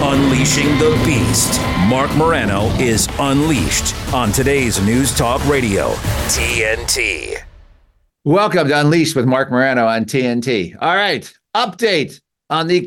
Unleashing the Beast. Marc Morano is unleashed on today's News Talk Radio, TNT. Welcome to Unleashed with Marc Morano on TNT. All right, update on the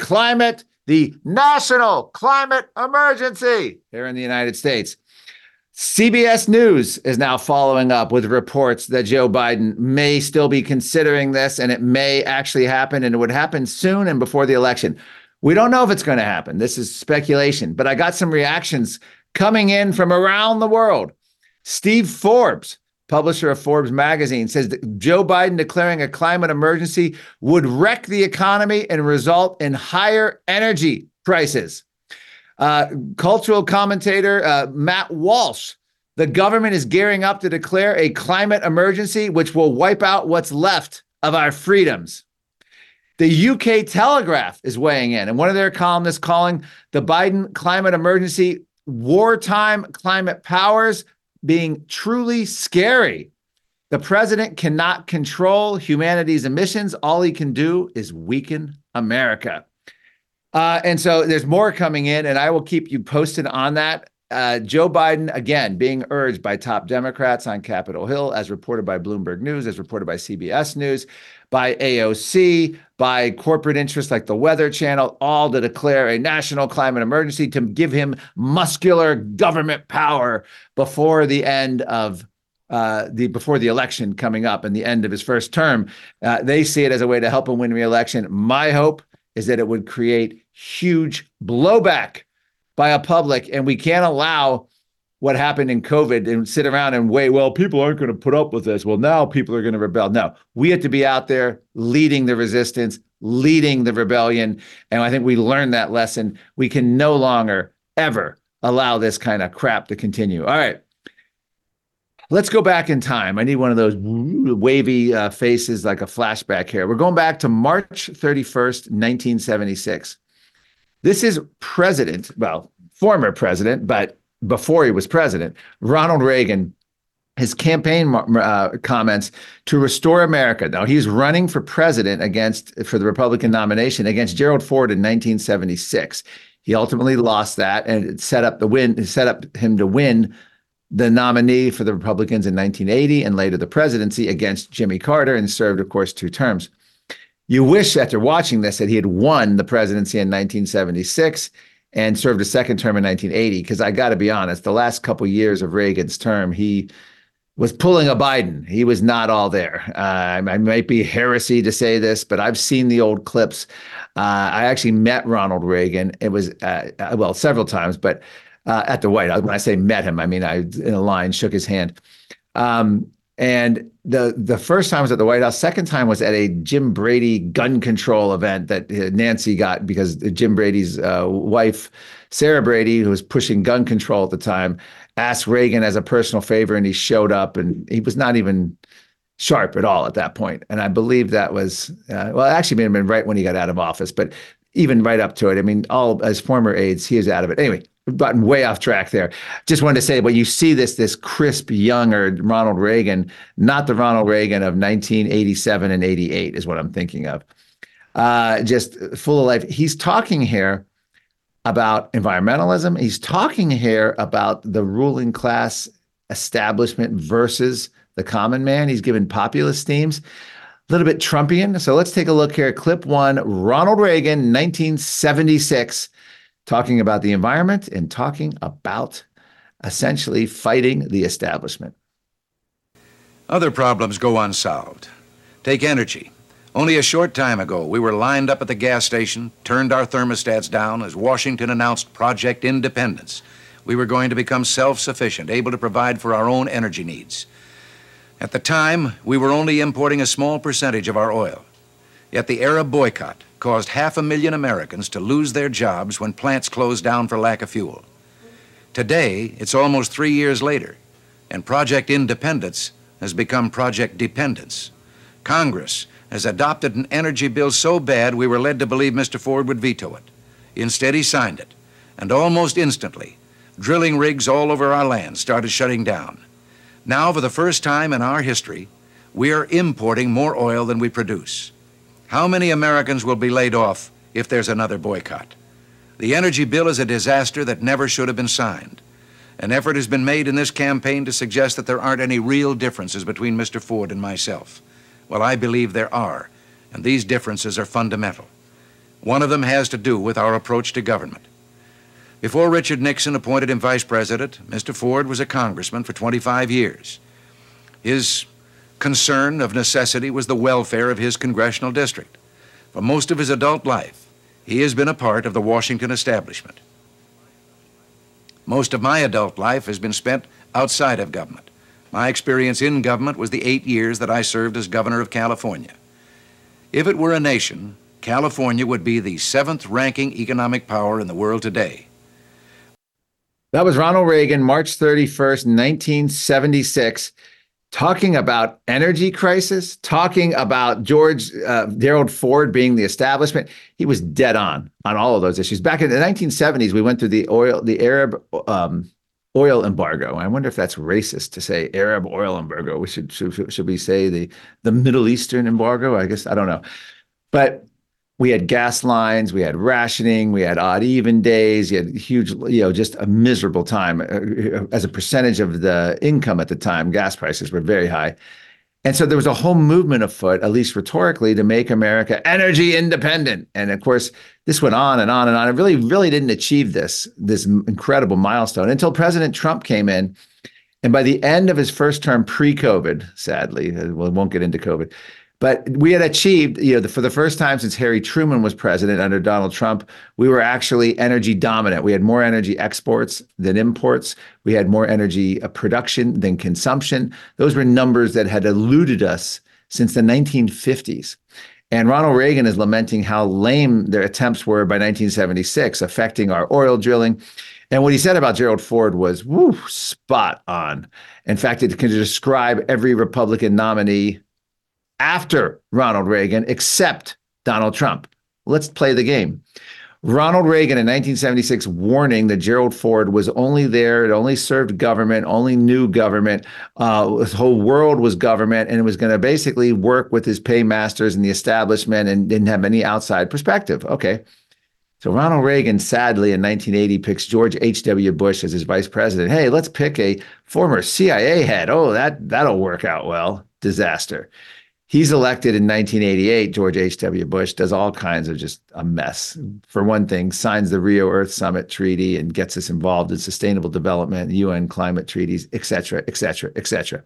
national climate emergency here in the United States. CBS News is now following up with reports that Joe Biden may still be considering this, and it may actually happen, and it would happen soon and before the election. We don't know if it's going to happen. This is speculation, but I got some reactions coming in from around the world. Steve Forbes, publisher of Forbes magazine, says that Joe Biden declaring a climate emergency would wreck the economy and result in higher energy prices. Cultural commentator Matt Walsh, the government is gearing up to declare a climate emergency, which will wipe out what's left of our freedoms. The UK Telegraph is weighing in, and one of their columnists calling the Biden climate emergency wartime climate powers being truly scary. The president cannot control humanity's emissions. All he can do is weaken America. And so there's more coming in, and I will keep you posted on that. Joe Biden, again, being urged by top Democrats on Capitol Hill, as reported by Bloomberg News, as reported by CBS News, by AOC, by corporate interests like the Weather Channel, all to declare a national climate emergency to give him muscular government power before the end of before the election coming up and the end of his first term. They see it as a way to help him win re-election. My hope is that it would create huge blowback by a public, and we can't allow what happened in COVID and sit around and wait, well, people aren't going to put up with this. Well, now people are going to rebel. No, we have to be out there leading the resistance, leading the rebellion. And I think we learned that lesson. We can no longer, ever allow this kind of crap to continue. All right. Let's go back in time. I need one of those wavy faces like a flashback here. We're going back to March 31st, 1976. This is former president, but before he was president, Ronald Reagan, his campaign comments to restore America. Now, he's running for president for the Republican nomination against Gerald Ford in 1976. He ultimately lost that, and it set up him to win the nominee for the Republicans in 1980 and later the presidency against Jimmy Carter, and served, of course, 2 terms. You wish, after watching this, that he had won the presidency in 1976 and served a second term in 1980, because I got to be honest, the last couple of years of Reagan's term, he was pulling a Biden. He was not all there. I might be heresy to say this, but I've seen the old clips. I actually met Ronald Reagan. It was, several times, but at the White House. When I say met him, I mean, I in a line, shook his hand. And the first time was at the White House. Second time was at a Jim Brady gun control event that Nancy got because Jim Brady's wife, Sarah Brady, who was pushing gun control at the time, asked Reagan as a personal favor, and he showed up, and he was not even sharp at all at that point. And I believe that was, actually may have been right when he got out of office, but even right up to it. I mean, all as former aides, he is out of it. Anyway, we've gotten way off track there. Just wanted to say, when you see this crisp, younger Ronald Reagan, not the Ronald Reagan of 1987 and 88 is what I'm thinking of. Just full of life. He's talking here about environmentalism. He's talking here about the ruling class establishment versus the common man. He's given populist themes. A little bit Trumpian. So let's take a look here. Clip 1, Ronald Reagan, 1976, talking about the environment and talking about essentially fighting the establishment. Other problems go unsolved. Take energy. Only a short time ago, we were lined up at the gas station, turned our thermostats down as Washington announced Project Independence. We were going to become self-sufficient, able to provide for our own energy needs. At the time, we were only importing a small percentage of our oil. Yet the Arab boycott caused 500,000 Americans to lose their jobs when plants closed down for lack of fuel. Today, it's almost 3 years later, and Project Independence has become Project Dependence. Congress has adopted an energy bill so bad we were led to believe Mr. Ford would veto it. Instead, he signed it, and almost instantly, drilling rigs all over our land started shutting down. Now, for the first time in our history, we are importing more oil than we produce. How many Americans will be laid off if there's another boycott? The energy bill is a disaster that never should have been signed. An effort has been made in this campaign to suggest that there aren't any real differences between Mr. Ford and myself. Well, I believe there are, and these differences are fundamental. One of them has to do with our approach to government. Before Richard Nixon appointed him vice president, Mr. Ford was a congressman for 25 years. His concern of necessity was the welfare of his congressional district. For most of his adult life, he has been a part of the Washington establishment. Most of my adult life has been spent outside of government. My experience in government was the 8 years that I served as governor of California. If it were a nation, California would be the 7th-ranking economic power in the world today. That was Ronald Reagan, March 31st, 1976, talking about energy crisis, talking about Gerald Ford being the establishment. He was dead on all of those issues. Back in the 1970s, we went through the Arab oil embargo. I wonder if that's racist to say Arab oil embargo. Should we say the Middle Eastern embargo? I guess, I don't know. But we had gas lines, we had rationing, we had odd even days, you had huge, just a miserable time. As a percentage of the income at the time, gas prices were very high. And so there was a whole movement afoot, at least rhetorically, to make America energy independent. And of course, this went on and on and on. It really didn't achieve this incredible milestone until President Trump came in. And by the end of his first term pre-COVID, sadly, we won't get into COVID, but we had achieved, for the first time since Harry Truman was president under Donald Trump, we were actually energy dominant. We had more energy exports than imports. We had more energy production than consumption. Those were numbers that had eluded us since the 1950s. And Ronald Reagan is lamenting how lame their attempts were by 1976, affecting our oil drilling. And what he said about Gerald Ford was, spot on. In fact, it can describe every Republican nominee after Ronald Reagan, except Donald Trump. Let's play the game. Ronald Reagan in 1976 warning that Gerald Ford was only there, it only served government, only knew government. His whole world was government, and it was going to basically work with his paymasters and the establishment and didn't have any outside perspective. Okay. So Ronald Reagan, sadly, in 1980, picks George H.W. Bush as his vice president. Hey, let's pick a former CIA head. Oh, that'll work out well. Disaster. He's elected in 1988. George H.W. Bush does all kinds of just a mess. For one thing, signs the Rio Earth Summit Treaty and gets us involved in sustainable development, UN climate treaties, et cetera, et cetera, et cetera.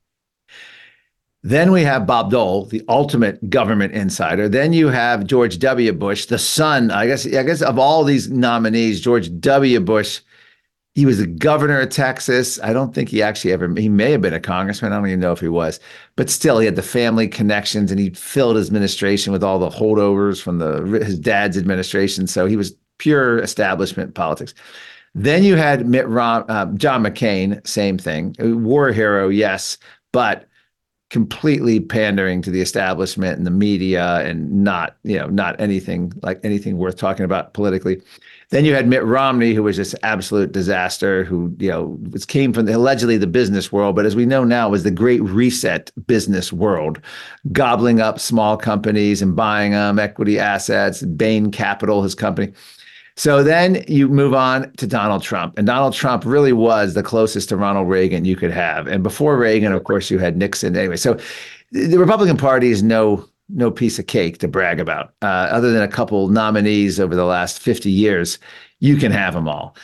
Then we have Bob Dole, the ultimate government insider. Then you have George W. Bush, the son, I guess of all these nominees, George W. Bush. He was the governor of Texas. I don't think he may have been a congressman. I don't even know if he was, but still he had the family connections and he filled his administration with all the holdovers from his dad's administration. So he was pure establishment politics. Then you had John McCain, same thing, war hero, yes, but completely pandering to the establishment and the media and not anything worth talking about politically. Then you had Mitt Romney, who was just absolute disaster, who, came from allegedly the business world, but as we know now was the great reset business world, gobbling up small companies and buying them, equity assets, Bain Capital, his company. So then you move on to Donald Trump. And Donald Trump really was the closest to Ronald Reagan you could have. And before Reagan, of course, you had Nixon. Anyway, so the Republican Party is no piece of cake to brag about. Other than a couple nominees over the last 50 years, you can have them all.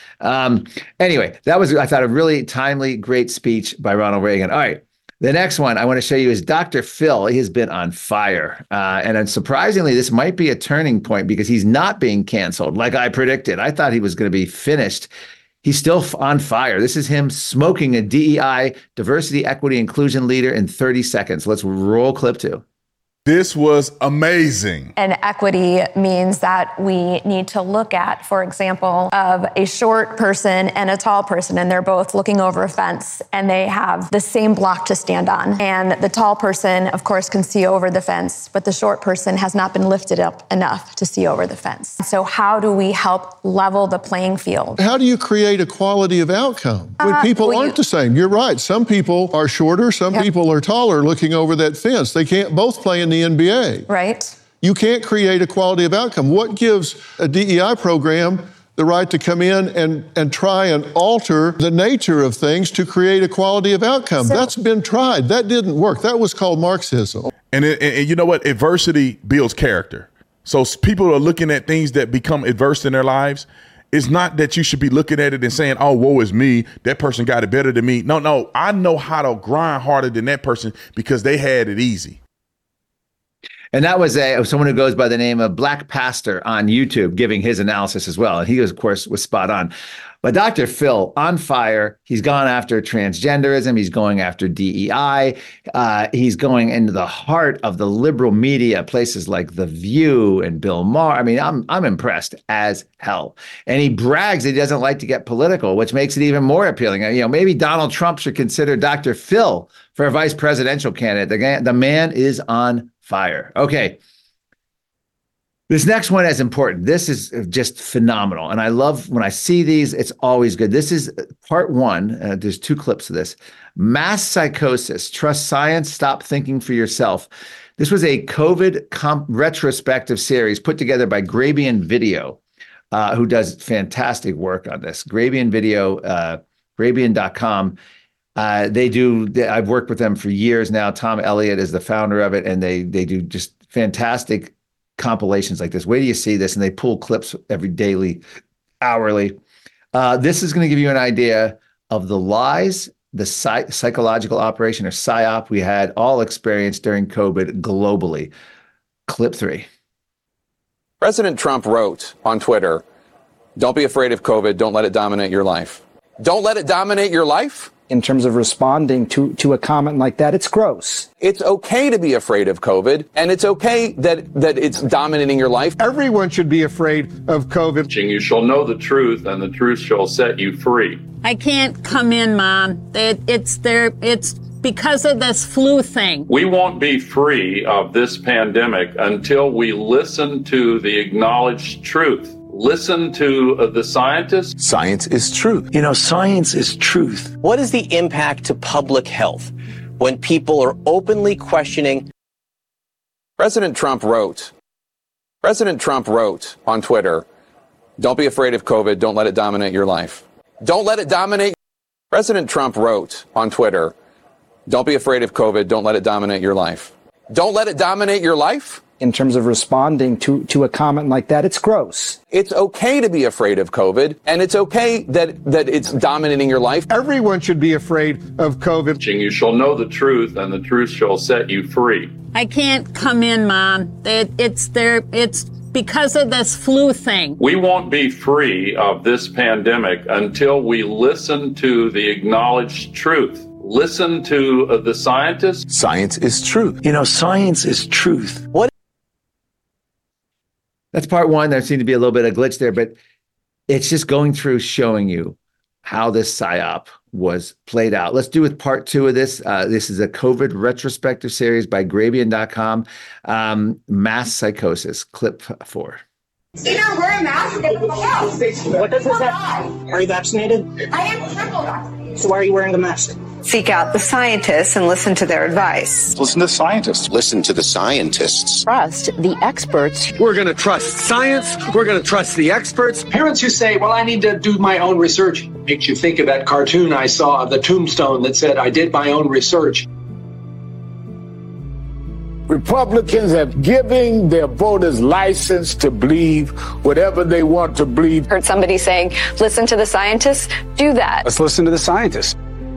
Anyway, that was, I thought, a really timely, great speech by Ronald Reagan. All right. The next one I want to show you is Dr. Phil. He has been on fire. And surprisingly, this might be a turning point because he's not being canceled like I predicted. I thought he was going to be finished. He's still on fire. This is him smoking a DEI, diversity, equity, inclusion leader in 30 seconds. Let's roll clip 2. This was amazing. And equity means that we need to look at, for example, of a short person and a tall person, and they're both looking over a fence, and they have the same block to stand on. And the tall person, of course, can see over the fence, but the short person has not been lifted up enough to see over the fence. So how do we help level the playing field? How do you create equality of outcome when people aren't the same? You're right. Some people are shorter, some people are taller looking over that fence. They can't both play in the NBA. Right. You can't create equality of outcome. What gives a DEI program the right to come in and try and alter the nature of things to create a quality of outcome. That's been tried. That didn't work. That was called Marxism. And you know what? Adversity builds character. So people are looking at things that become adverse in their lives. It's not that you should be looking at it and saying, oh, woe is me. That person got it better than me. No. I know how to grind harder than that person because they had it easy. And that was someone who goes by the name of Black Pastor on YouTube giving his analysis as well. And he, of course, was spot on. But Dr. Phil, on fire. He's gone after transgenderism. He's going after DEI. He's going into the heart of the liberal media, places like The View and Bill Maher. I mean, I'm impressed as hell. And he brags that he doesn't like to get political, which makes it even more appealing. You know, maybe Donald Trump should consider Dr. Phil for a vice presidential candidate. The man is on fire. Okay. This next one is important. This is just phenomenal. And I love when I see these, it's always good. This is part one. There's 2 clips of this. Mass psychosis. Trust science. Stop thinking for yourself. This was a COVID retrospective series put together by Grabien Video, who does fantastic work on this. Grabien Video, Grabien.com. I've worked with them for years now. Tom Elliott is the founder of it, and they do just fantastic compilations like this. Wait till you see this, and they pull clips every daily, hourly. This is going to give you an idea of the lies, the psychological operation or PSYOP we had all experienced during COVID globally. Clip 3. President Trump wrote on Twitter, "Don't be afraid of COVID. Don't let it dominate your life." Don't let it dominate your life? In terms of responding to a comment like that, it's gross. It's okay to be afraid of COVID, and it's okay that it's dominating your life. Everyone should be afraid of COVID. You shall know the truth, and the truth shall set you free. I can't come in, Mom. It's because of this flu thing. We won't be free of this pandemic until we listen to the acknowledged truth. Listen to the scientists. Science is truth. You know, science is truth. What is the impact to public health when people are openly questioning? President Trump wrote on Twitter, "Don't be afraid of COVID. Don't let it dominate your life." Don't let it dominate. President Trump wrote on Twitter, "Don't be afraid of COVID. Don't let it dominate your life." Don't let it dominate your life? In terms of responding to a comment like that, it's gross. It's okay to be afraid of COVID, and it's okay that it's dominating your life. Everyone should be afraid of COVID. You shall know the truth, and the truth shall set you free. I can't come in, Mom. It's because of this flu thing. We won't be free of this pandemic until we listen to the acknowledged truth. Listen to the scientists. Science is truth. You know, science is truth. That's part one. There seemed to be a little bit of glitch there, but it's just going through showing you how this PSYOP was played out. Let's do with part 2 of this. This is a COVID retrospective series by Grabien.com. Mass psychosis, clip 4. Either wear a mask or get the fuck out. What does this have? Are you vaccinated? I am triple vaccinated. So why are you wearing the mask? Seek out the scientists and listen to their advice. Listen to scientists. Listen to the scientists. Trust the experts. We're going to trust science. We're going to trust the experts. Parents who say, well, I need to do my own research, makes you think of that cartoon I saw of the tombstone that said, I did my own research. Republicans have given their voters license to believe whatever they want to believe. Heard somebody saying, listen to the scientists, do that. Let's listen to the scientists.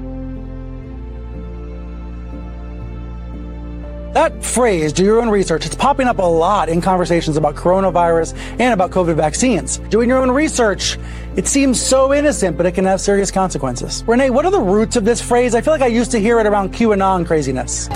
That phrase, do your own research, it's popping up a lot in conversations about coronavirus and about COVID vaccines. Doing your own research, it seems so innocent, but it can have serious consequences. Renee, what are the roots of this phrase? I feel like I used to hear it around QAnon craziness.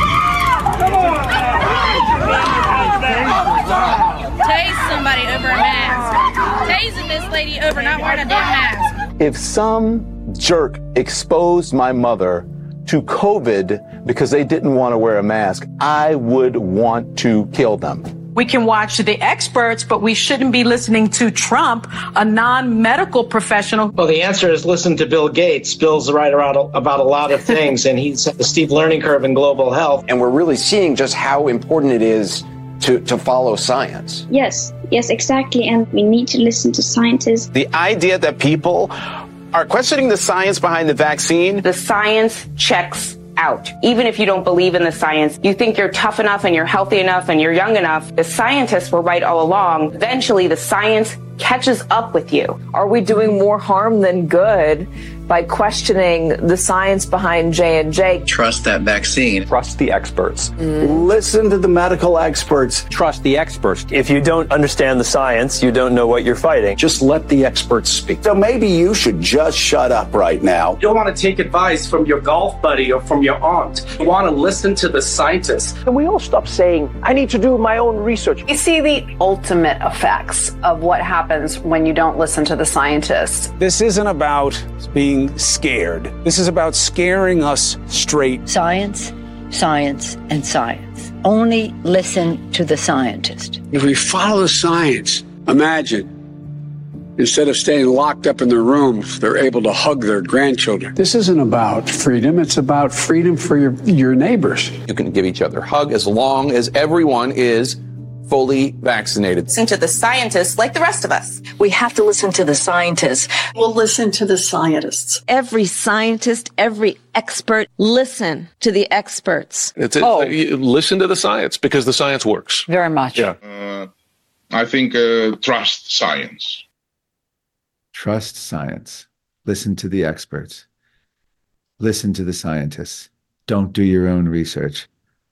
Tase somebody over a mask. Tasing this lady over not wearing a damn mask. If some jerk exposed my mother to COVID because they didn't want to wear a mask, I would want to kill them. We can watch the experts, but we shouldn't be listening to Trump, a non-medical professional. Well, the answer is listen to Bill Gates. Bill's right about a lot of things, and he's the steep learning curve in global health. And we're really seeing just how important it is to follow science. Yes, Yes, exactly. And we need to listen to scientists. The idea that people are questioning the science behind the vaccine. The science checks out. Even if you don't believe in the science, you think you're tough enough and you're healthy enough and you're young enough. The scientists were right all along. Eventually, the science catches up with you. Are we doing more harm than good by questioning the science behind J&J? Trust that vaccine. Trust the experts. Listen to the medical experts. Trust the experts. If you don't understand the science, you don't know what you're fighting. Just let the experts speak. So maybe you should just shut up right now. You don't want to take advice from your golf buddy or from your aunt. You want to listen to the scientists. Can we all stop saying, I need to do my own research? You see the ultimate effects of what happens when you don't listen to the scientists. This isn't about being scared. This is about scaring us straight. Science, science, and science. Only listen to the scientist. If we follow the science, imagine, instead of staying locked up in their rooms, they're able to hug their grandchildren. This isn't about freedom. It's about freedom for your neighbors. You can give each other a hug as long as everyone is fully vaccinated. Listen to the scientists like the rest of us. We have to listen to the scientists. We'll listen to the scientists. Every scientist, every expert, listen to the experts. Listen to the science because the science works. Very much. Yeah. I think trust science. Trust science. Listen to the experts. Listen to the scientists. Don't do your own research.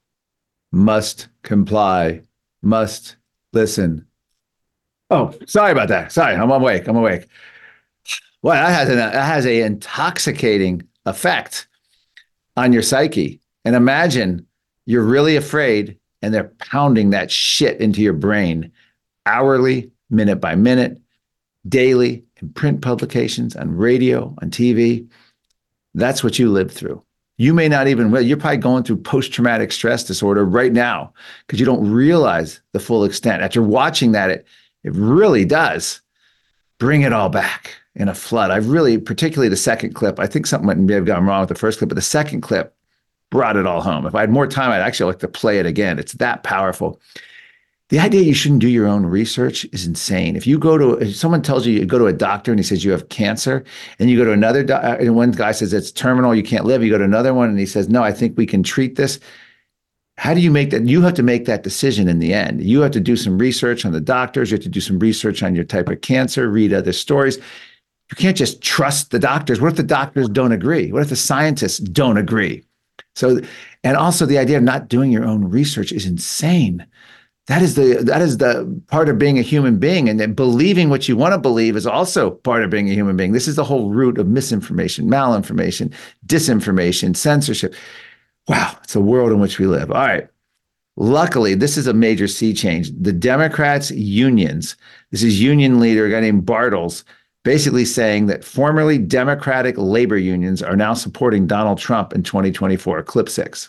Must comply. Must listen. Oh, sorry about that. Sorry, I'm awake. Well, that has an intoxicating effect on your psyche. And imagine you're really afraid and they're pounding that shit into your brain hourly, minute by minute, daily, in print publications, on radio, on TV. That's what you live through. You may not even, you're probably going through post-traumatic stress disorder right now because you don't realize the full extent. After watching that, it really does bring it all back in a flood. Particularly the second clip, I think something may have gone wrong with the first clip, but the second clip brought it all home. If I had more time, I'd actually like to play it again. It's that powerful. The idea you shouldn't do your own research is insane. If someone tells you go to a doctor and he says you have cancer, and you go to another and one guy says it's terminal, you can't live, you go to another one and he says, no, I think we can treat this. How do you make that? You have to make that decision in the end. You have to do some research on the doctors. You have to do some research on your type of cancer, read other stories. You can't just trust the doctors. What if the doctors don't agree? What if the scientists don't agree? So, and also the idea of not doing your own research is insane. That is the part of being a human being, and then believing what you want to believe is also part of being a human being. This is the whole root of misinformation, malinformation, disinformation, censorship. Wow, it's a world in which we live. All right. Luckily, this is a major sea change. The Democrats' unions, this is union leader, a guy named Bartels, basically saying that formerly Democratic labor unions are now supporting Donald Trump in 2024. Clip 6.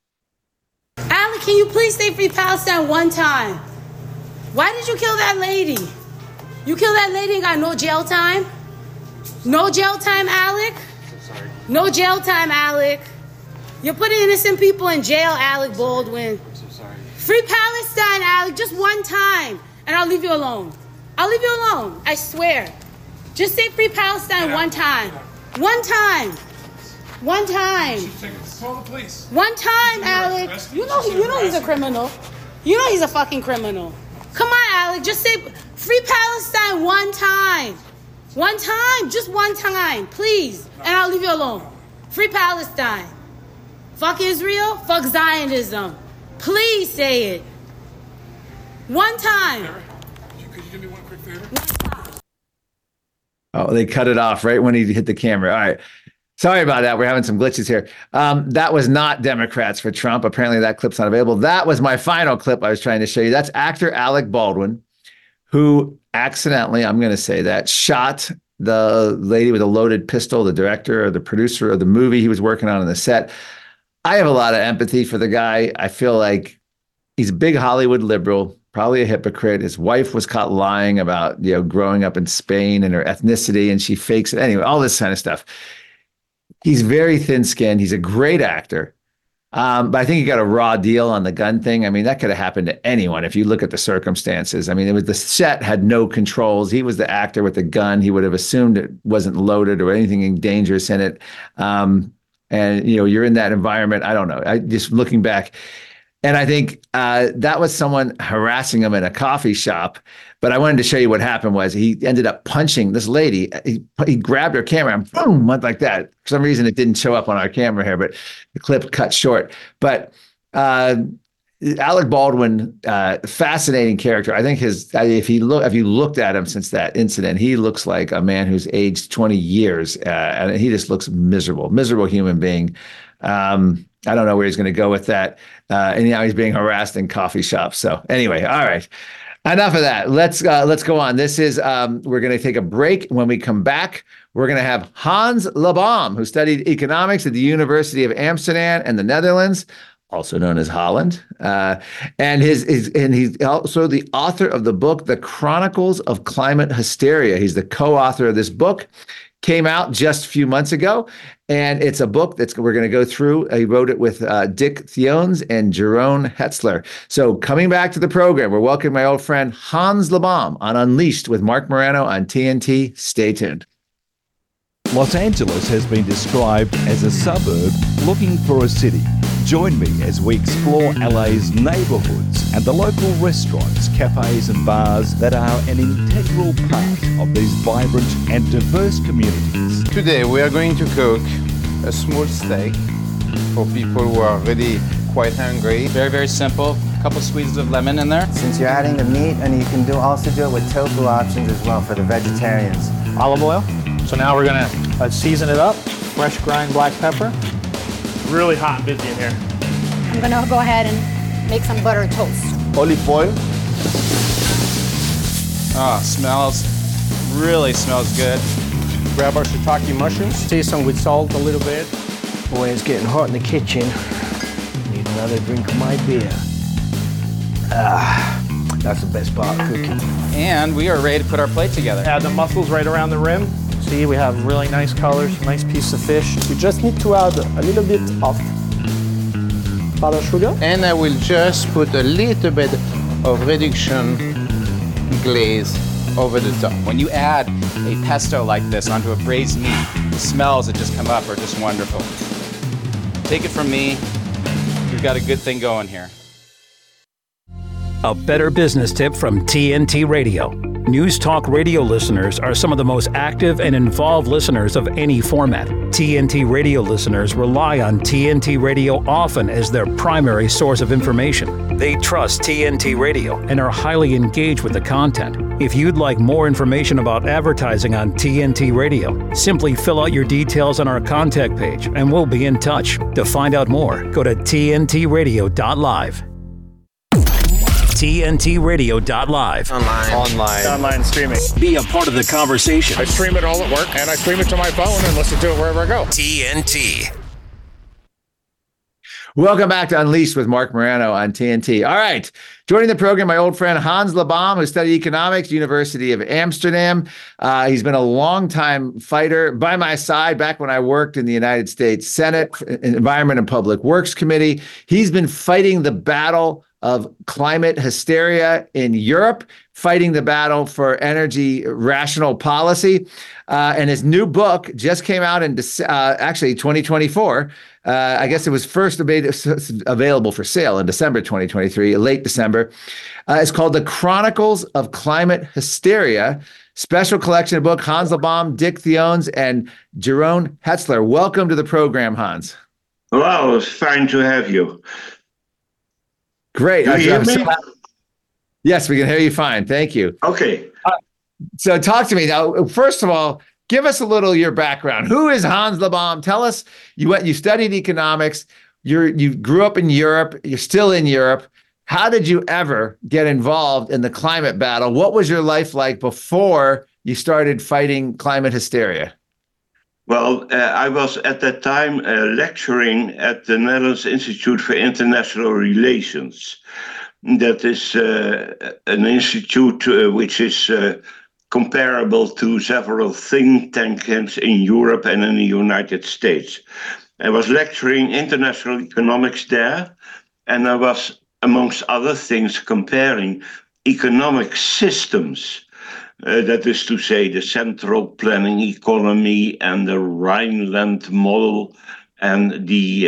Alec, can you please say Free Palestine one time? Why did you kill that lady? You killed that lady and got no jail time? No jail time, Alec? No jail time, Alec. You're putting innocent people in jail, Alec Baldwin. I'm so sorry. Free Palestine, Alec, just one time, and I'll leave you alone. I'll leave you alone, I swear. Just say Free Palestine one time. One time. One time. Call the police. One time, Alec. You know he's a criminal. You know he's a fucking criminal. Come on, Alec, just say Free Palestine one time. One time, just one time, please, and I'll leave you alone. Free Palestine. Fuck Israel, fuck Zionism. Please say it. One time. Could you do me one quick favor? Oh, they cut it off right when he hit the camera. All right. Sorry about that. We're having some glitches here. That was not Democrats for Trump. Apparently that clip's not available. That was my final clip I was trying to show you. That's actor Alec Baldwin, who accidentally, I'm going to say that, shot the lady with a loaded pistol, the director or the producer of the movie he was working on the set. I have a lot of empathy for the guy. I feel like he's a big Hollywood liberal, probably a hypocrite. His wife was caught lying about, growing up in Spain and her ethnicity, and she fakes it. Anyway, all this kind of stuff. He's very thin-skinned. He's a great actor. But I think he got a raw deal on the gun thing. I mean, that could have happened to anyone if you look at the circumstances. I mean, it was the set had no controls. He was the actor with the gun. He would have assumed it wasn't loaded or anything dangerous in it. And, you're in that environment. I don't know. I just looking back. And I think that was someone harassing him in a coffee shop. But I wanted to show you what happened was he ended up punching this lady. He grabbed her camera and boom, went like that. For some reason, it didn't show up on our camera here, but the clip cut short. But Alec Baldwin, fascinating character. I think if you looked at him since that incident, he looks like a man who's aged 20 years, and he just looks miserable human being. I don't know where he's going to go with that. And now he's being harassed in coffee shops. So anyway, all right. Enough of that. Let's go on. This is we're going to take a break. When we come back, we're going to have Hans Leboom, who studied economics at the University of Amsterdam and the Netherlands, also known as Holland, and he's also the author of the book The Chronicles of Climate Hysteria. He's the co-author of this book. Came out just a few months ago, and it's a book we're going to go through. He wrote it with Dick Theones and Jeroen Hetzler. So coming back to the program, we're welcoming my old friend Hans Leboom on Unleashed with Marc Morano on TNT. Stay tuned. Los Angeles has been described as a suburb looking for a city. Join me as we explore LA's neighborhoods and the local restaurants, cafes and bars that are an integral part of these vibrant and diverse communities. Today we are going to cook a small steak for people who are really quite hungry. Very, very simple. A couple squeezes of lemon in there. Since you're adding the meat, and you can also do it with tofu options as well for the vegetarians. Olive oil. So now we're gonna season it up. Fresh ground black pepper. Really hot and busy in here. I'm gonna go ahead and make some butter toast. Olive oil. Really smells good. Grab our shiitake mushrooms. Season with salt a little bit. Boy, it's getting hot in the kitchen. Need another drink of my beer. That's the best part of cooking. And we are ready to put our plate together. Add the mussels right around the rim. See, we have really nice colors, nice piece of fish. We just need to add a little bit of powdered sugar. And I will just put a little bit of reduction glaze over the top. When you add a pesto like this onto a braised meat, the smells that just come up are just wonderful. Take it from me, we've got a good thing going here. A Better Business Tip from TNT Radio. News Talk Radio listeners are some of the most active and involved listeners of any format. TNT Radio listeners rely on TNT Radio often as their primary source of information. They trust TNT Radio and are highly engaged with the content. If you'd like more information about advertising on TNT Radio, simply fill out your details on our contact page and we'll be in touch. To find out more, go to tntradio.live. TNTRadio.live. Online streaming. Be a part of the conversation. I stream it all at work, and I stream it to my phone and listen to it wherever I go. TNT. Welcome back to Unleashed with Marc Morano on TNT. All right. Joining the program, my old friend Hans Leboom, who studied economics, University of Amsterdam. He's been a longtime fighter by my side back when I worked in the United States Senate Environment and Public Works Committee. He's been fighting the battle of climate hysteria in Europe, fighting the battle for energy rational policy. And his new book just came out in actually 2024. I guess it was first available for sale in December 2023, late December. It's called The Chronicles of Climate Hysteria, special collection of book, Hans Leboom, Dick Theones, and Jeroen Hetzler. Welcome to the program, Hans. Well, it's fine to have you. Great. Do you hear me? Yes, we can hear you fine. Thank you. Okay. So talk to me now. First of all, give us a little your background. Who is Hans Leboom? Tell us. You studied economics. You grew up in Europe. You're still in Europe. How did you ever get involved in the climate battle? What was your life like before you started fighting climate hysteria? Well, I was at that time lecturing at the Netherlands Institute for International Relations. That is an institute which is comparable to several think tanks in Europe and in the United States. I was lecturing international economics there, and I was, amongst other things, comparing economic systems. That is to say, the central planning economy and the Rhineland model and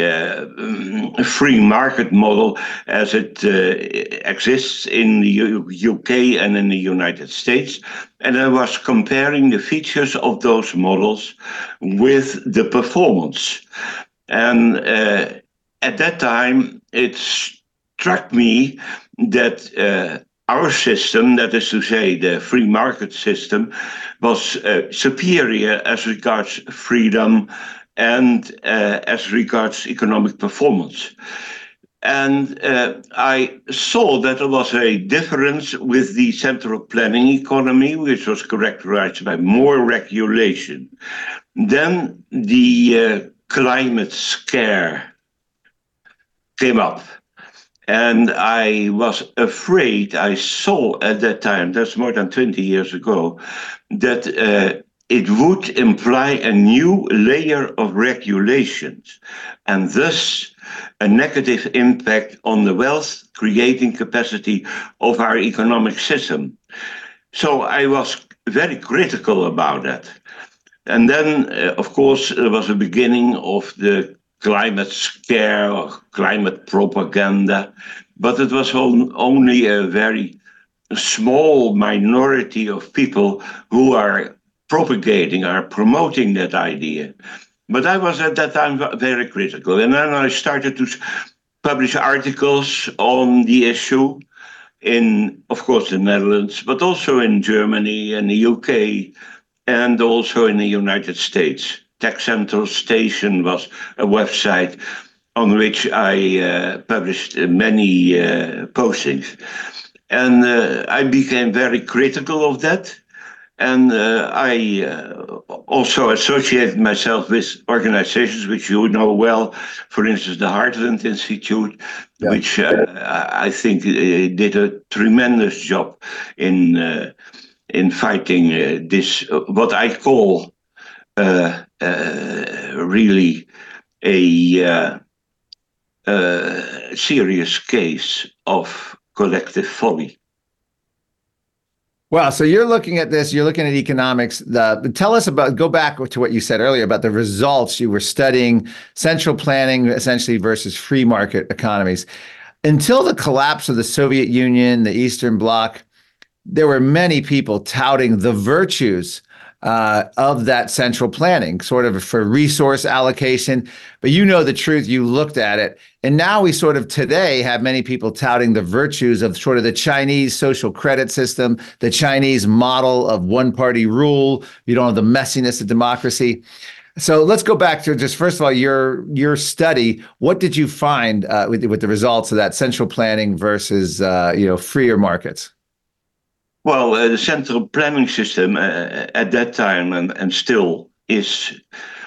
the free market model as it exists in the UK and in the United States. And I was comparing the features of those models with the performance. And at that time, it struck me that our system, that is to say, the free market system, was superior as regards freedom and as regards economic performance. And I saw that there was a difference with the central planning economy, which was characterized by more regulation. Then the climate scare came up. And I was afraid, I saw at that time, that's more than 20 years ago, that it would imply a new layer of regulations and thus a negative impact on the wealth creating capacity of our economic system. So I was very critical about that. And then, of course, there was a beginning of the climate scare or climate propaganda, but it was only a very small minority of people who are promoting that idea. But I was at that time very critical. And then I started to publish articles on the issue in, of course, the Netherlands, but also in Germany and the UK, and also in the United States. Tax Central Station was a website on which I published many postings. And I became very critical of that. And I also associated myself with organizations which you know well, for instance, the Heartland Institute, which I think did a tremendous job in fighting this, what I call really a serious case of collective folly. Well, so you're looking at this, you're looking at economics. Tell us about, go back to what you said earlier about the results. You were studying central planning essentially versus free market economies. Until the collapse of the Soviet Union, the Eastern Bloc, there were many people touting the virtues of that central planning, sort of for resource allocation. But you know the truth, you looked at it. And now we sort of today have many people touting the virtues of sort of the Chinese social credit system, the Chinese model of one-party rule. You don't have the messiness of democracy. So let's go back to just, first of all, your study. What did you find with the results of that central planning versus freer markets? Well, the central planning system at that time and still is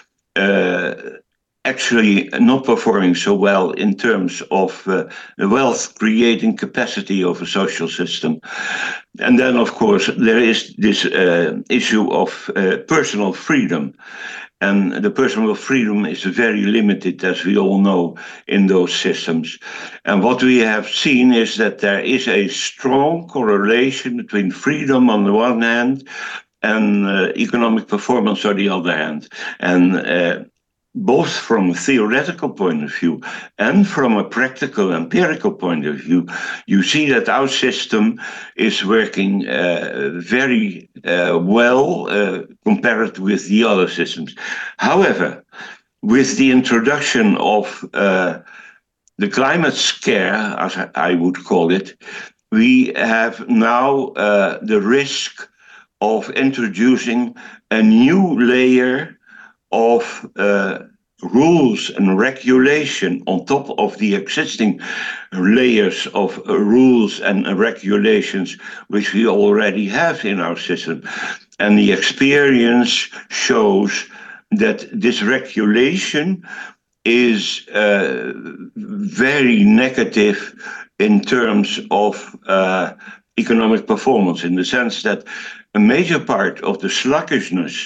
actually not performing so well in terms of the wealth creating capacity of a social system. And then, of course, there is this issue of personal freedom. And the personal freedom is very limited, as we all know, in those systems. And what we have seen is that there is a strong correlation between freedom on the one hand and economic performance on the other hand. And both from a theoretical point of view and from a practical, empirical point of view, you see that our system is working very well compared with the other systems. However, with the introduction of the climate scare, as I would call it, we have now the risk of introducing a new layer of rules and regulation on top of the existing layers of rules and regulations which we already have in our system. And the experience shows that this regulation is very negative in terms of economic performance, in the sense that a major part of the sluggishness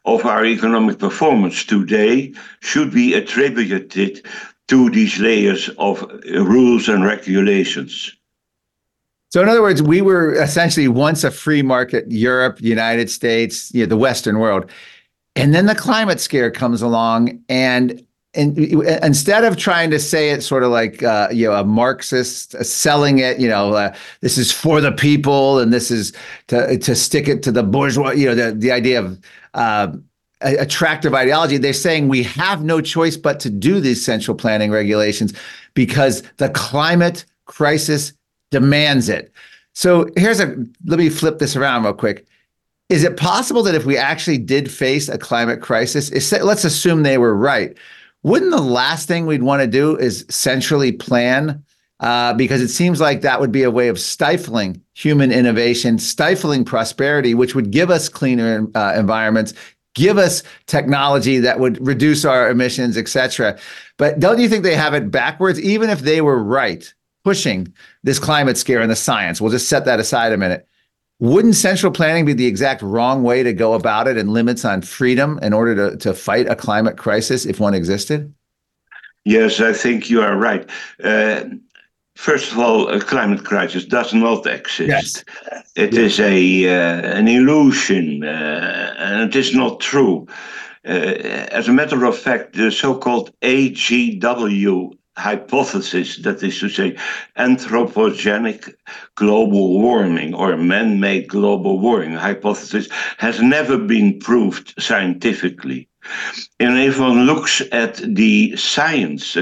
of our economic performance today should be attributed to these layers of rules and regulations. So in other words, we were essentially once a free market, Europe, United States, the Western world. And then the climate scare comes along, and instead of trying to say it sort of like a Marxist selling it, this is for the people and this is to stick it to the bourgeois, the idea of attractive ideology. They're saying we have no choice but to do these central planning regulations because the climate crisis demands it. So let me flip this around real quick. Is it possible that if we actually did face a climate crisis, let's assume they were right, wouldn't the last thing we'd want to do is centrally plan? Because it seems like that would be a way of stifling human innovation, stifling prosperity, which would give us cleaner environments, give us technology that would reduce our emissions, et cetera. But don't you think they have it backwards? Even if they were right, pushing this climate scare and the science, we'll just set that aside a minute. Wouldn't central planning be the exact wrong way to go about it, and limits on freedom in order to fight a climate crisis if one existed? Yes, I think you are right. First of all, a climate crisis does not exist. Yes. It is an illusion, and it is not true. As a matter of fact, the so-called AGW hypothesis, that is to say, anthropogenic global warming or man-made global warming hypothesis, has never been proved scientifically. And if one looks at the science,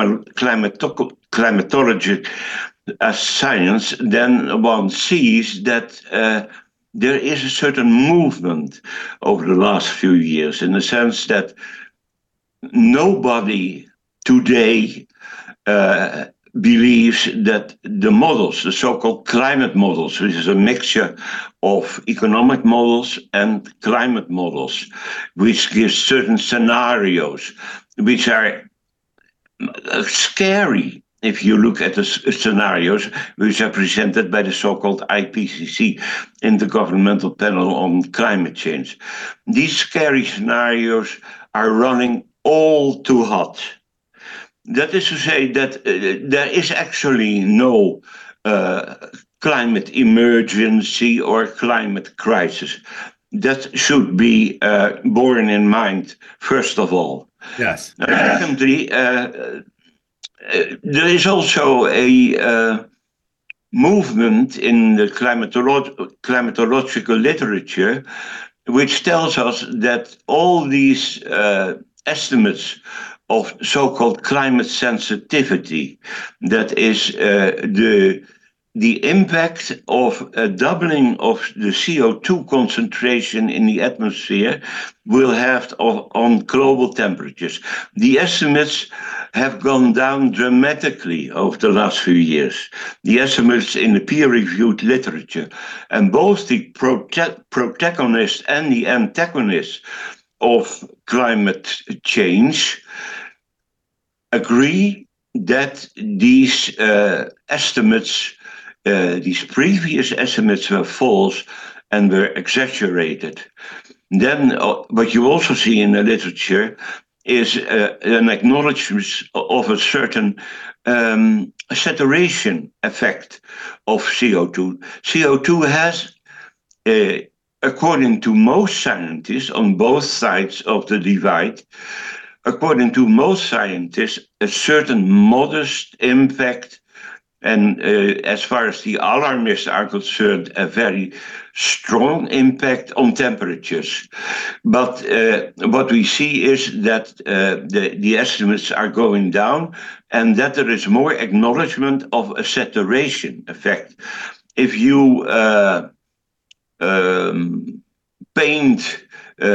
climatology as science, then one sees that there is a certain movement over the last few years, in the sense that nobody today believes that the models, the so-called climate models, which is a mixture of economic models and climate models, which gives certain scenarios, which are scary if you look at the scenarios which are presented by the so-called IPCC, Intergovernmental Panel on Climate Change. These scary scenarios are running all too hot. That is to say that there is actually no climate emergency or climate crisis. That should be borne in mind, first of all. Yes. Secondly, there is also a movement in the climatological literature which tells us that all these estimates of so-called climate sensitivity, that is the impact of a doubling of the CO2 concentration in the atmosphere will have on global temperatures. The estimates have gone down dramatically over the last few years. The estimates in the peer-reviewed literature, and both the protagonists and the antagonists of climate change agree that these estimates, these previous estimates were false and were exaggerated. Then what you also see in the literature is an acknowledgement of a certain saturation effect of CO2. CO2 has, according to most scientists on both sides of the divide, according to most scientists, a certain modest impact, and as far as the alarmists are concerned, a very strong impact on temperatures. But what we see is that the estimates are going down, and that there is more acknowledgement of a saturation effect. If you paint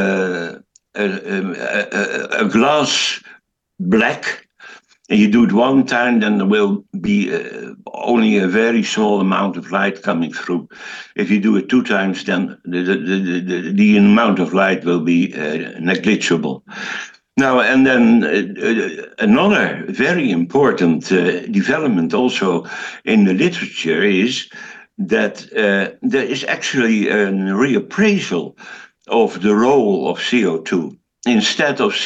a glass black, and you do it one time, then there will be only a very small amount of light coming through. If you do it two times, then the amount of light will be negligible. Now, and then another very important development also in the literature is that there is actually a reappraisal of the role of CO2. Instead of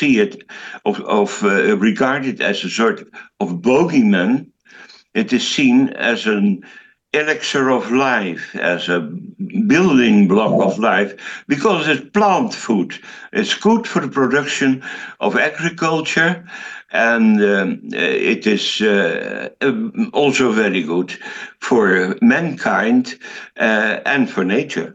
regard it as a sort of bogeyman, it is seen as an elixir of life, as a building block of life, because it's plant food. It's good for the production of agriculture, and it is also very good for mankind and for nature.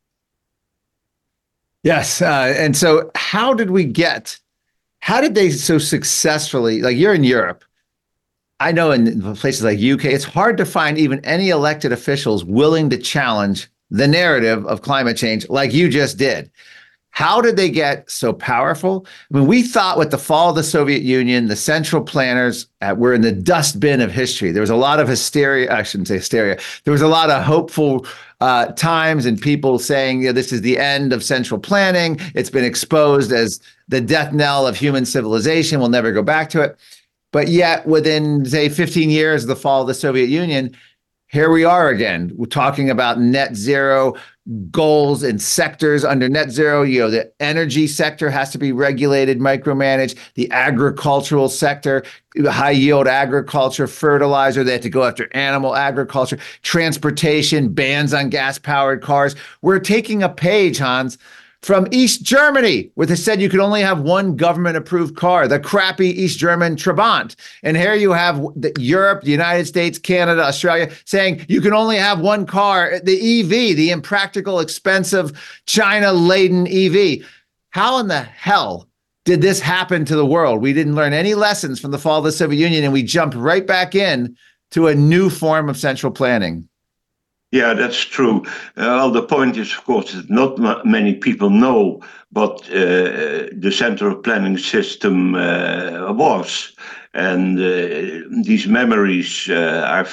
Yes. And so how did they so successfully, like you're in Europe, I know in places like UK, it's hard to find even any elected officials willing to challenge the narrative of climate change like you just did. How did they get so powerful? I mean, we thought with the fall of the Soviet Union, the central planners were in the dustbin of history. There was a lot of hysteria. I shouldn't say hysteria. There was a lot of hopeful times and people saying, this is the end of central planning. It's been exposed as the death knell of human civilization. We'll never go back to it. But yet within, say, 15 years of the fall of the Soviet Union, here we are again. We're talking about net zero goals and sectors under net zero. The energy sector has to be regulated, micromanaged. The agricultural sector, high yield agriculture, fertilizer, they have to go after animal agriculture, transportation, bans on gas powered cars. We're taking a page, Hans, from East Germany, where they said you could only have one government-approved car, the crappy East German Trabant. And here you have Europe, the United States, Canada, Australia, saying you can only have one car, the EV, the impractical, expensive, China-laden EV. How in the hell did this happen to the world? We didn't learn any lessons from the fall of the Soviet Union, and we jumped right back in to a new form of central planning. Yeah, that's true. Well, the point is, of course, that not many people know what the central planning system was. And these memories have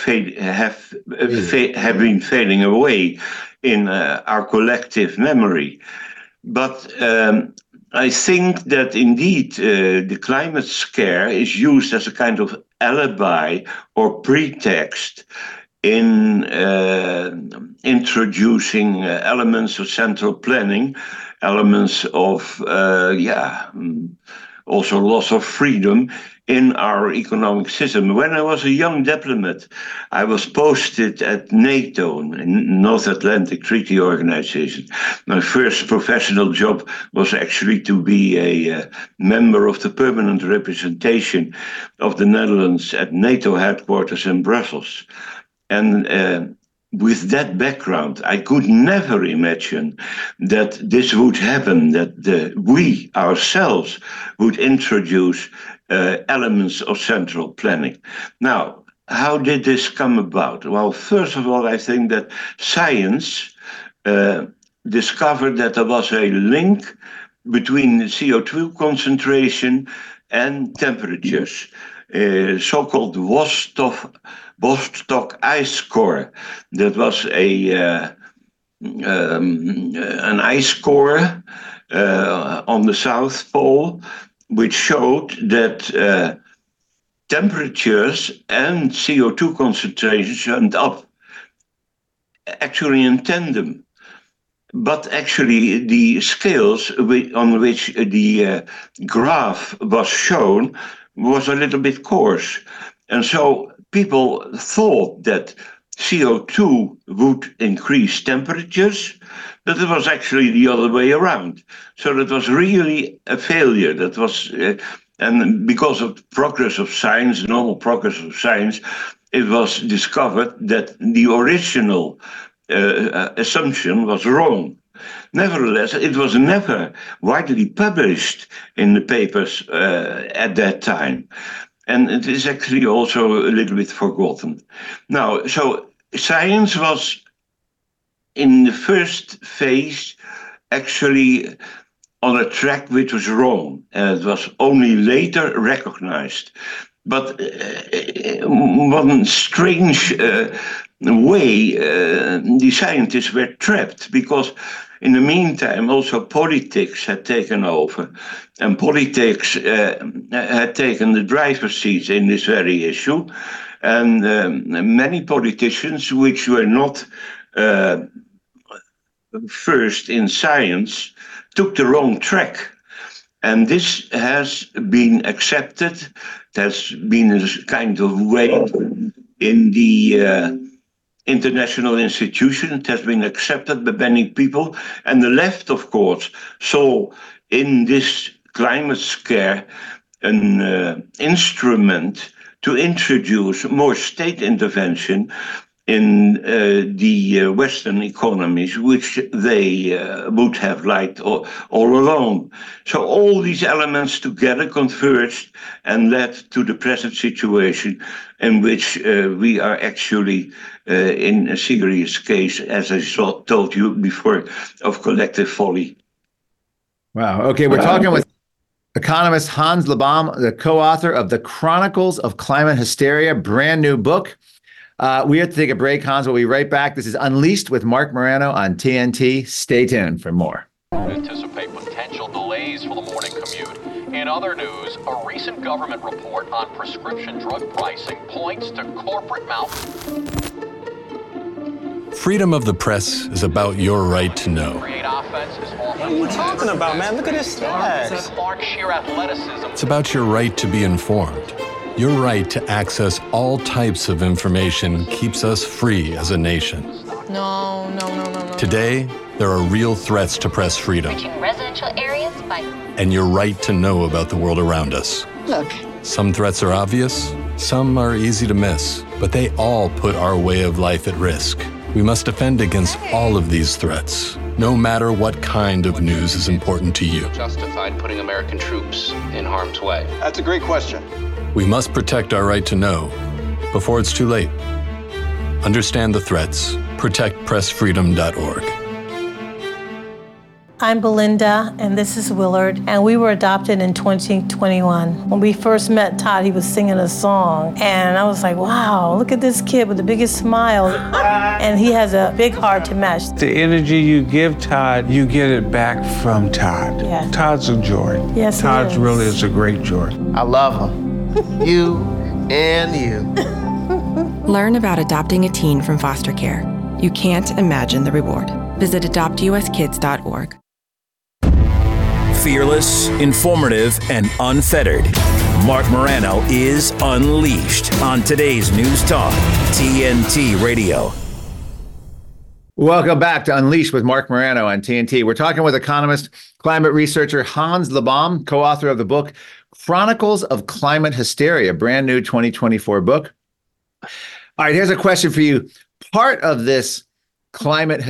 been fading away in our collective memory. But I think that indeed the climate scare is used as a kind of alibi or pretext in introducing elements of central planning, elements of, also loss of freedom in our economic system. When I was a young diplomat, I was posted at NATO, North Atlantic Treaty Organization. My first professional job was actually to be a member of the permanent representation of the Netherlands at NATO headquarters in Brussels. And with that background, I could never imagine that this would happen, that we ourselves would introduce elements of central planning. Now, how did this come about? Well, first of all, I think that science discovered that there was a link between the CO2 concentration and temperatures, so-called Vostok ice core. That was an ice core on the South Pole, which showed that temperatures and CO2 concentrations went up, actually in tandem. But actually, the scales on which the graph was shown was a little bit coarse. And so people thought that CO2 would increase temperatures, but it was actually the other way around. So that was really a failure. That was, and because of the progress of science, normal progress of science, it was discovered that the original assumption was wrong. Nevertheless, it was never widely published in the papers at that time. And it is actually also a little bit forgotten. Now, so science was in the first phase actually on a track which was wrong, and it was only later recognized. But one strange way, the scientists were trapped, because in the meantime, also politics had taken over, and politics had taken the driver's seat in this very issue. And many politicians, which were not first in science, took the wrong track. And this has been accepted. There's been a kind of wave in the international institution. It has been accepted by many people. And the left, of course, saw in this climate scare an instrument to introduce more state intervention in the Western economies, which they would have liked all along. So all these elements together converged and led to the present situation in which we are actually in a serious case, as I told you before, of collective folly. Wow. Okay, we're talking with economist Hans Lobam, the co-author of The Chronicles of Climate Hysteria, brand new book. We have to take a break, Hans. We'll be right back. This is Unleashed with Marc Morano on TNT. Stay tuned for more. Anticipate potential delays for the morning commute. In other news, a recent government report on prescription drug pricing points to corporate Freedom of the press is about your right to know. What are you talking about, man? Look at this stacks. It's about your right to be informed. Your right to access all types of information keeps us free as a nation. No. Today, there are real threats to press freedom. Reaching residential areas by... And your right to know about the world around us. Look. Some threats are obvious, some are easy to miss, but they all put our way of life at risk. We must defend against all of these threats, no matter what kind of news is important to you. Justified putting American troops in harm's way? That's a great question. We must protect our right to know before it's too late. Understand the threats. ProtectPressFreedom.org. I'm Belinda, and this is Willard, and we were adopted in 2021. When we first met Todd, he was singing a song, and I was like, wow, look at this kid with the biggest smile, and he has a big heart to match. The energy you give Todd, you get it back from Todd. Yeah. Todd's a joy. Yes, Todd really is a great joy. I love him. You and you. Learn about adopting a teen from foster care. You can't imagine the reward. Visit adoptuskids.org. Fearless, informative, and unfettered. Marc Morano is Unleashed on today's News Talk, TNT Radio. Welcome back to Unleashed with Marc Morano on TNT. We're talking with economist, climate researcher Hans Lobam, co-author of the book Chronicles of Climate Hysteria, brand new 2024 book. All right, here's a question for you. Part of this climate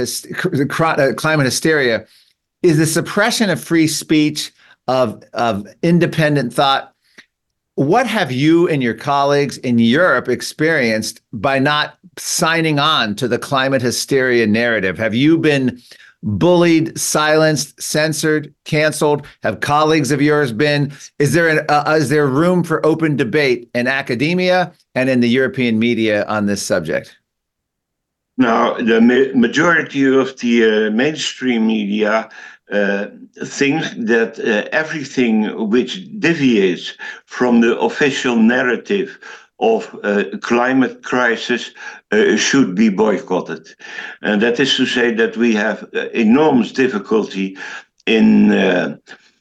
hysteria is the suppression of free speech, of independent thought. What have you and your colleagues in Europe experienced by not signing on to the climate hysteria narrative? Have you been bullied, silenced, censored, canceled? Have colleagues of yours been? Is there room for open debate in academia and in the European media on this subject? Now, the majority of the mainstream media think that everything which deviates from the official narrative of climate crisis should be boycotted. And that is to say that we have enormous difficulty in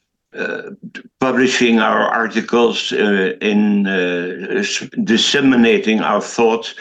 publishing our articles, in disseminating our thoughts.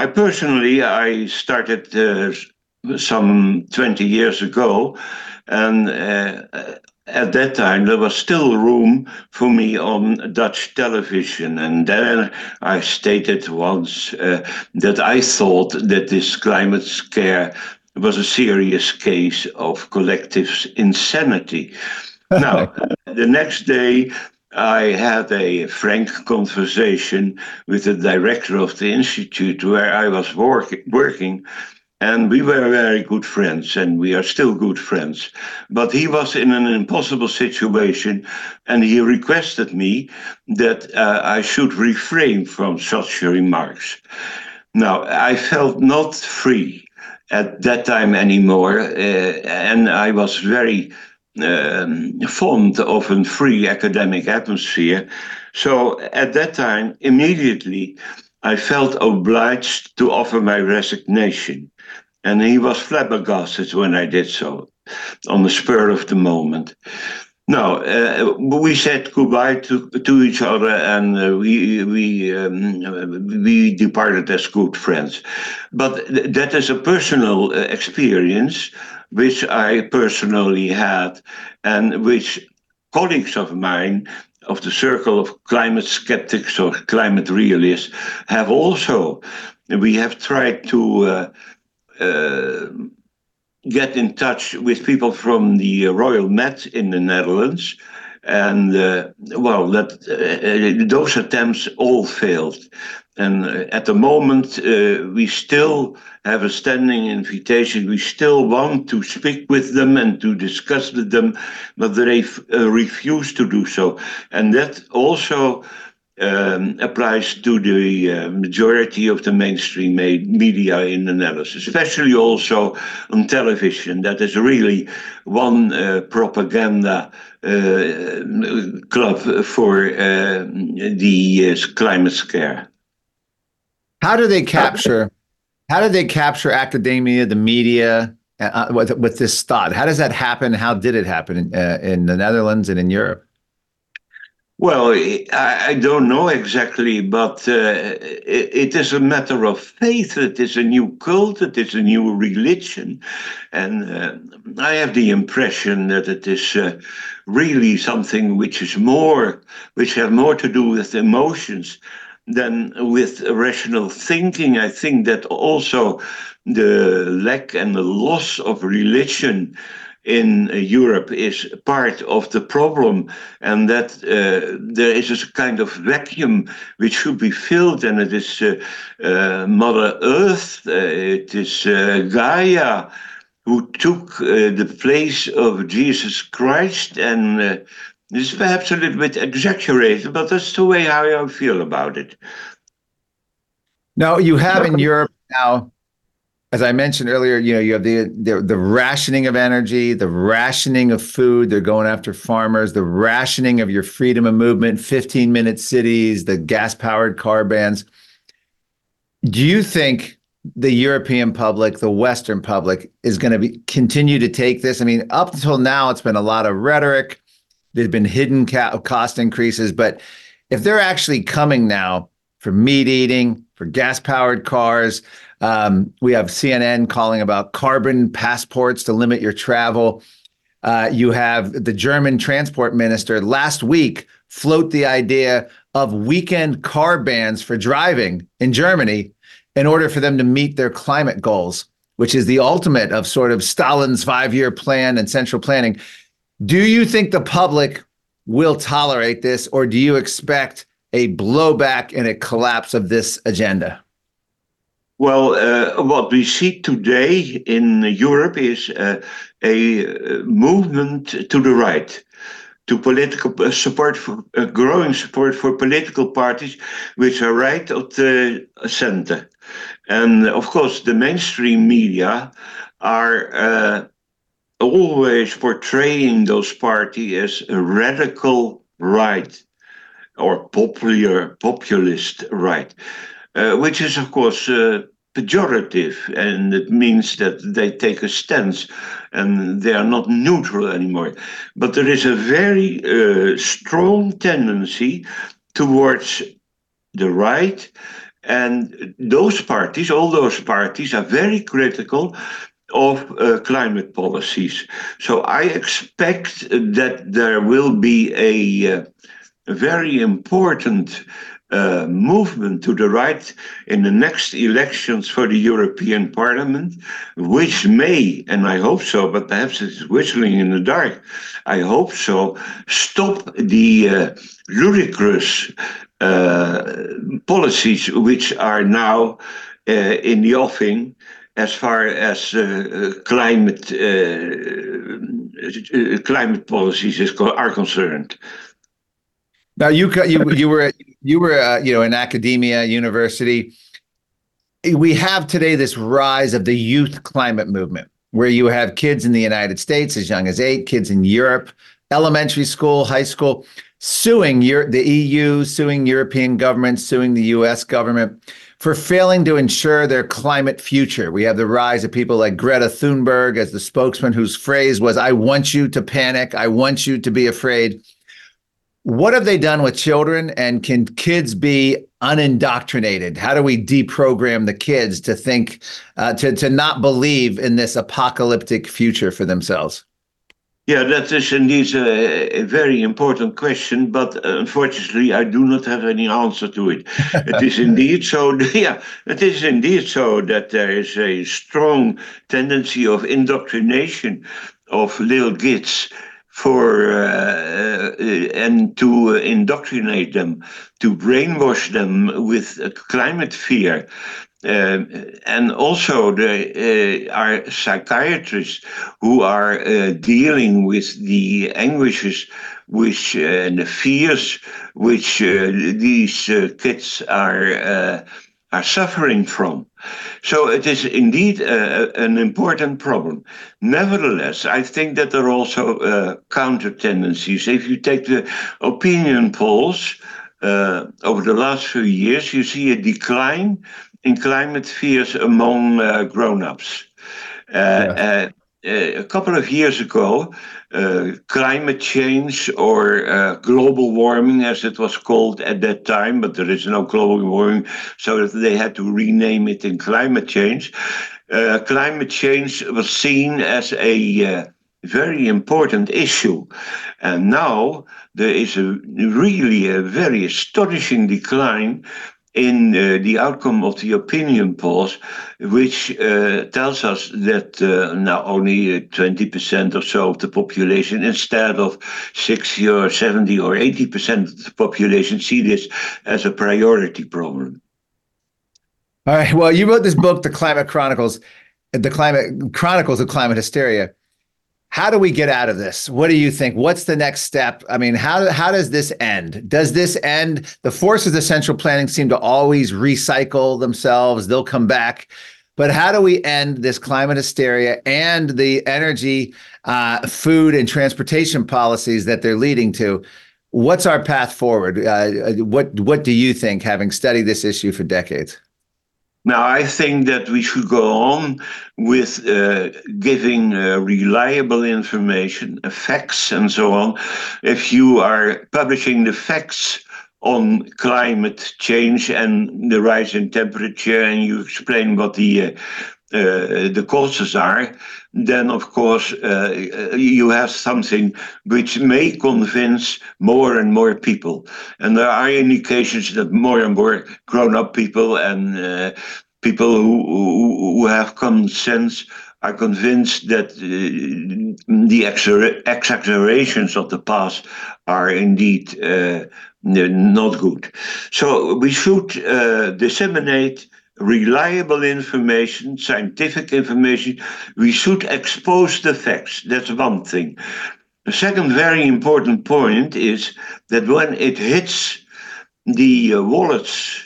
I started some 20 years ago, and at that time there was still room for me on Dutch television. And then I stated once that I thought that this climate scare was a serious case of collective insanity. Now, the next day, I had a frank conversation with the director of the institute where I was working, and we were very good friends, and we are still good friends. But he was in an impossible situation, and he requested me that I should refrain from such remarks. Now, I felt not free at that time anymore, and I was very fond of a free academic atmosphere. So at that time, immediately, I felt obliged to offer my resignation. And he was flabbergasted when I did so. on the spur of the moment. No, we said goodbye to each other, and we departed as good friends. But that is a personal experience, which I personally had, and which colleagues of mine of the circle of climate skeptics or climate realists have also. We have tried to get in touch with people from the Royal Met in the Netherlands, and those attempts all failed. And at the moment, we still have a standing invitation. We still want to speak with them and to discuss with them, but they refuse to do so. And that also applies to the majority of the mainstream media in the Netherlands, especially also on television. That is really one propaganda club for the climate scare. How do they capture academia, the media, with this thought? How does that happen? How did it happen in the Netherlands and in Europe? Well, I don't know exactly, but it is a matter of faith. It is a new cult. It is a new religion. And I have the impression that it is really something which has more to do with emotions than with rational thinking. I think that also the lack and the loss of religion in Europe is part of the problem, and that there is a kind of vacuum which should be filled, and it is Mother Earth, it is Gaia, who took the place of Jesus Christ, and this is perhaps a little bit exaggerated, but that's the way how I feel about it. Now, you have in Europe now, as I mentioned earlier, you have the rationing of energy, the rationing of food. They're going after farmers, the rationing of your freedom of movement, 15-minute cities, the gas-powered car bans. Do you think the European public, the Western public, is going to continue to take this? I mean, up until now, it's been a lot of rhetoric. There's been hidden cost increases. But if they're actually coming now for meat eating, for gas-powered cars, we have CNN calling about carbon passports to limit your travel. You have the German transport minister last week float the idea of weekend car bans for driving in Germany in order for them to meet their climate goals, which is the ultimate of sort of Stalin's 5-year plan and central planning. Do you think the public will tolerate this, or do you expect a blowback and a collapse of this agenda? Well, what we see today in Europe is a movement to the right, to political support for growing support for political parties which are right of the center. And of course, the mainstream media are always portraying those parties as a radical right or populist right. Which is, of course, pejorative, and it means that they take a stance and they are not neutral anymore. But there is a very strong tendency towards the right, and those parties, all those parties, are very critical of climate policies. So I expect that there will be a very important movement to the right in the next elections for the European Parliament, which may, and I hope so, but perhaps it's whistling in the dark, I hope so, stop the ludicrous policies which are now in the offing as far as climate policies are concerned. Now, you were in academia, university. We have today this rise of the youth climate movement, where you have kids in the United States as young as 8, kids in Europe, elementary school, high school, suing the EU, suing European governments, suing the US government for failing to ensure their climate future. We have the rise of people like Greta Thunberg as the spokesman, whose phrase was, "I want you to panic. I want you to be afraid." What have they done with children, and can kids be unindoctrinated? How do we deprogram the kids to think, to not believe in this apocalyptic future for themselves? Yeah, that is indeed a very important question, but unfortunately, I do not have any answer to it. It is indeed so. Yeah, it is indeed so that there is a strong tendency of indoctrination of little kids and to indoctrinate them, to brainwash them with climate fear. And also there are psychiatrists who are dealing with the anguishes and the fears which these kids are suffering from. So it is indeed an important problem. Nevertheless, I think that there are also counter tendencies. If you take the opinion polls over the last few years, you see a decline in climate fears among grown-ups. A couple of years ago, climate change or global warming, as it was called at that time, but there is no global warming, so that they had to rename it in climate change. Climate change was seen as a very important issue. And now there is really a very astonishing decline in the outcome of the opinion polls, which tells us that now only 20% or so of the population, instead of 60 or 70 or 80% of the population, see this as a priority problem. All right. Well, you wrote this book, The Climate Chronicles of Climate Hysteria. How do we get out of this? What do you think? What's the next step? I mean, how does this end? Does this end? The forces of central planning seem to always recycle themselves. They'll come back. But how do we end this climate hysteria and the energy, food, and transportation policies that they're leading to? What's our path forward? What do you think, having studied this issue for decades? Now, I think that we should go on with giving reliable information, facts, and so on. If you are publishing the facts on climate change and the rise in temperature, and you explain what the causes are, then of course you have something which may convince more and more people. And there are indications that more and more grown-up people and people who have common sense are convinced that the exaggerations of the past are indeed not good. So we should disseminate reliable information, scientific information. We should expose the facts. That's one thing. The second very important point is that when it hits the wallets,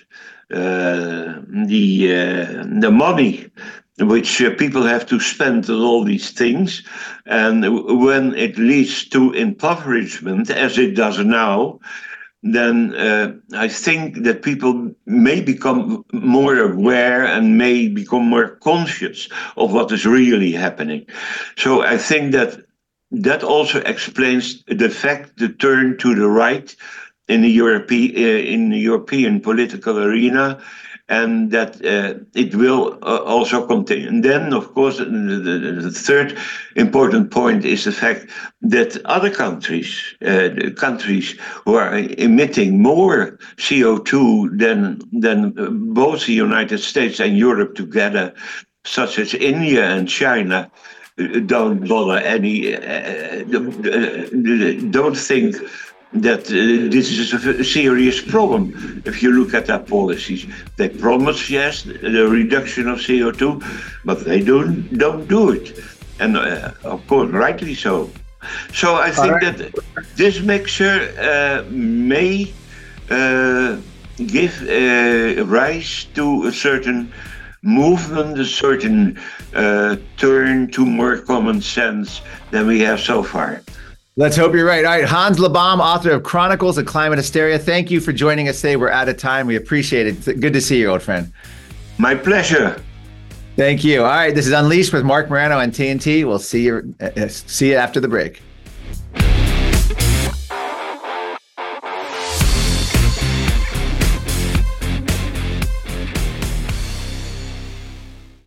the money which people have to spend on all these things, and when it leads to impoverishment, as it does now, then I think that people may become more aware and may become more conscious of what is really happening. So I think that also explains the turn to the right in the European political arena, and that it will also continue. And then, of course, the third important point is the fact that other countries who are emitting more CO2 than both the United States and Europe together, such as India and China, don't bother don't think that this is a serious problem. If you look at their policies, they promise, yes, the reduction of CO2, but they don't do it. And of course, rightly so. So I think that this mixture may give rise to a certain movement, a certain turn to more common sense than we have so far. Let's hope you're right. All right, Hans Labaum, author of Chronicles of Climate Hysteria. Thank you for joining us today. We're out of time. We appreciate it. Good to see you, old friend. My pleasure. Thank you. All right, this is Unleashed with Marc Morano on TNT. We'll see you after the break.